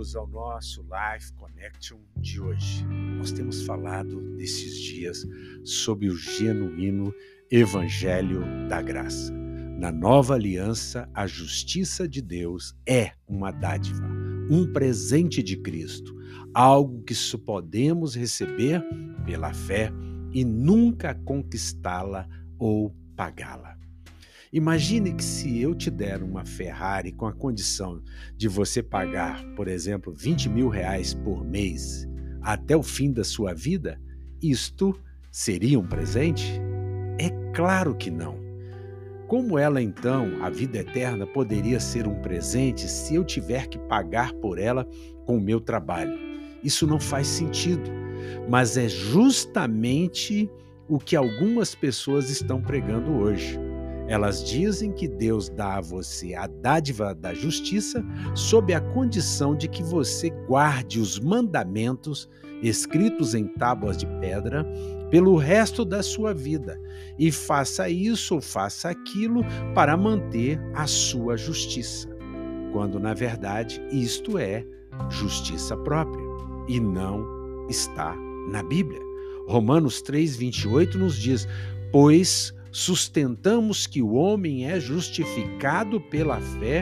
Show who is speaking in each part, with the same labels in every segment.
Speaker 1: bem-vindos ao nosso Life Connection de hoje. Nós temos falado nesses dias sobre o genuíno Evangelho da Graça. Na nova aliança, a justiça de Deus é uma dádiva, um presente de Cristo, algo que só podemos receber pela fé e nunca conquistá-la ou pagá-la. Imagine que se eu te der uma Ferrari com a condição de você pagar, por exemplo, R$ 20.000 por mês até o fim da sua vida, isto seria um presente? É claro que não. Como ela então, a vida eterna, poderia ser um presente se eu tiver que pagar por ela com o meu trabalho? Isso não faz sentido, mas é justamente o que algumas pessoas estão pregando hoje. Elas dizem que Deus dá a você a dádiva da justiça sob a condição de que você guarde os mandamentos escritos em tábuas de pedra pelo resto da sua vida e faça isso ou faça aquilo para manter a sua justiça, quando na verdade isto é justiça própria e não está na Bíblia. Romanos 3:28 nos diz: pois sustentamos que o homem é justificado pela fé,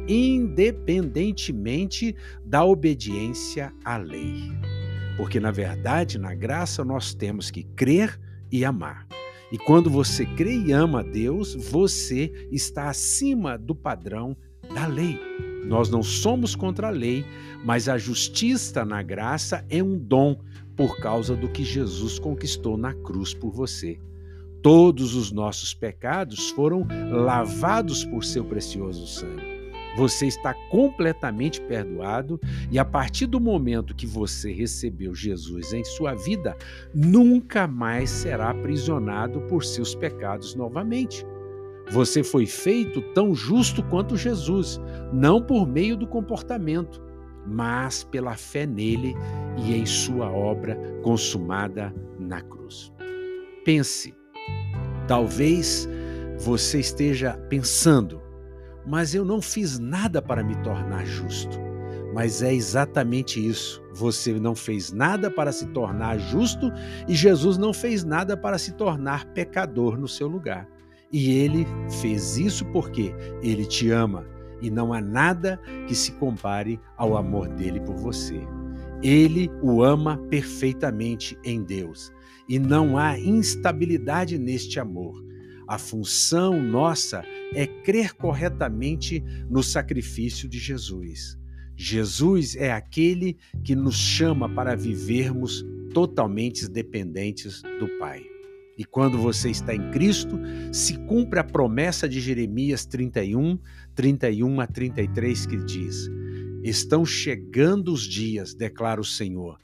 Speaker 1: independentemente da obediência à lei. Porque, na verdade, na graça nós temos que crer e amar. E quando você crê e ama a Deus, você está acima do padrão da lei. Nós não somos contra a lei, mas a justiça na graça é um dom por causa do que Jesus conquistou na cruz por você. Todos os nossos pecados foram lavados por seu precioso sangue. Você está completamente perdoado e a partir do momento que você recebeu Jesus em sua vida, nunca mais será aprisionado por seus pecados novamente. Você foi feito tão justo quanto Jesus, não por meio do comportamento, mas pela fé nele e em sua obra consumada na cruz. Pense. Talvez você esteja pensando, mas eu não fiz nada para me tornar justo. Mas é exatamente isso. Você não fez nada para se tornar justo e Jesus não fez nada para se tornar pecador no seu lugar. E ele fez isso porque ele te ama e não há nada que se compare ao amor dele por você. Ele o ama perfeitamente em Deus. E não há instabilidade neste amor. A função nossa é crer corretamente no sacrifício de Jesus. Jesus é aquele que nos chama para vivermos totalmente dependentes do Pai. E quando você está em Cristo, se cumpre a promessa de Jeremias 31 a 33, que diz: estão chegando os dias, declara o Senhor,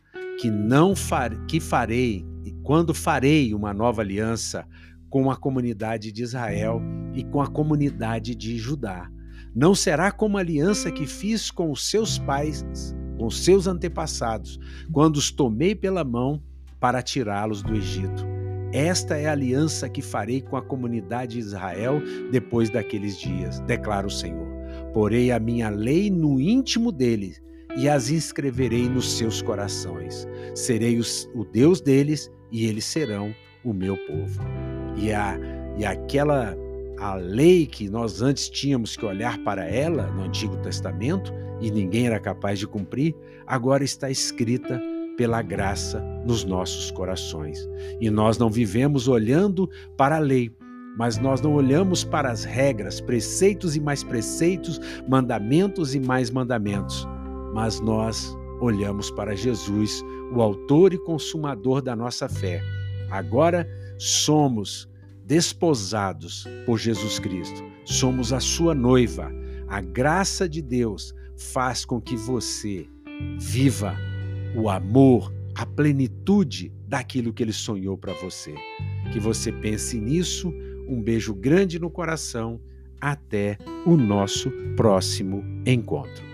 Speaker 1: quando farei uma nova aliança com a comunidade de Israel e com a comunidade de Judá. Não será como a aliança que fiz com os seus pais, com os seus antepassados, quando os tomei pela mão para tirá-los do Egito. Esta é a aliança que farei com a comunidade de Israel depois daqueles dias, declara o Senhor. Porei a minha lei no íntimo deles e as inscreverei nos seus corações. Serei o Deus deles e eles serão o meu povo. A lei que nós antes tínhamos que olhar para ela no Antigo Testamento e ninguém era capaz de cumprir, agora está escrita pela graça nos nossos corações. E nós não vivemos olhando para a lei, mas nós não olhamos para as regras, preceitos e mais preceitos, mandamentos e mais mandamentos, mas nós olhamos para Jesus, o autor e consumador da nossa fé. Agora somos desposados por Jesus Cristo, somos a sua noiva. A graça de Deus faz com que você viva o amor, a plenitude daquilo que Ele sonhou para você. Que você pense nisso. Um beijo grande no coração. Até o nosso próximo encontro.